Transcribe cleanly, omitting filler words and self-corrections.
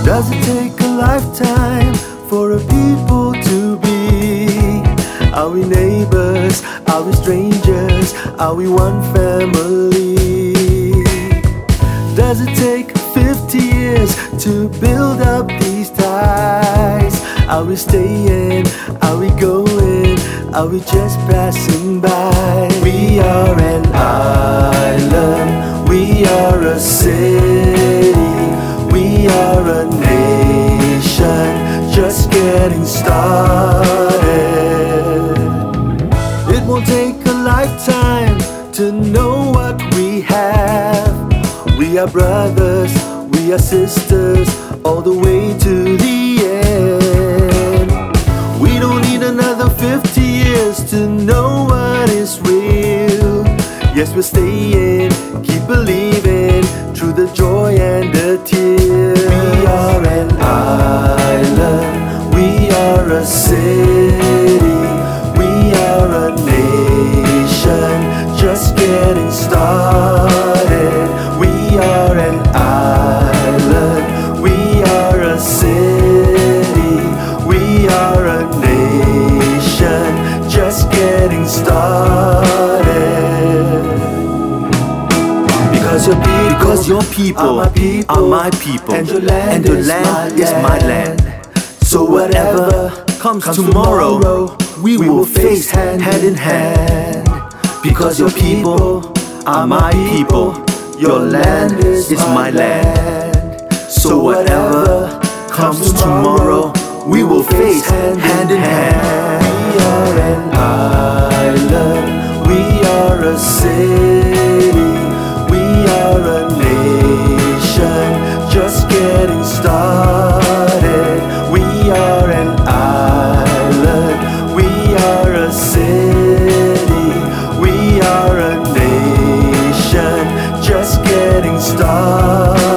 Does it take a lifetime for a people to be? Are we neighbors? Are we strangers? Are we one family? Does it take 50 years to build up these ties? Are we staying? Are we going? Are we just passing by? We are an island, we are a city, we are a nation just getting started. It won't take a lifetime to know what we have. We are brothers, we are sisters, all the way to the end. We don't need another 50 years to know what is real. Yes, we're staying, keep believing, through the joy and the tears. We are an island, we are a city, we are a nation just getting started. We are an island, we are a city, we are a nation just getting started. Because your people are my people, and your land is my land. So whatever comes tomorrow, we will face hand in hand. Because your people are my people, your land is my land. So whatever comes tomorrow, we will face hand in hand. We are an island, we are a city, we are a nation just getting started. We are an island, we are a city, we are a nation just getting started.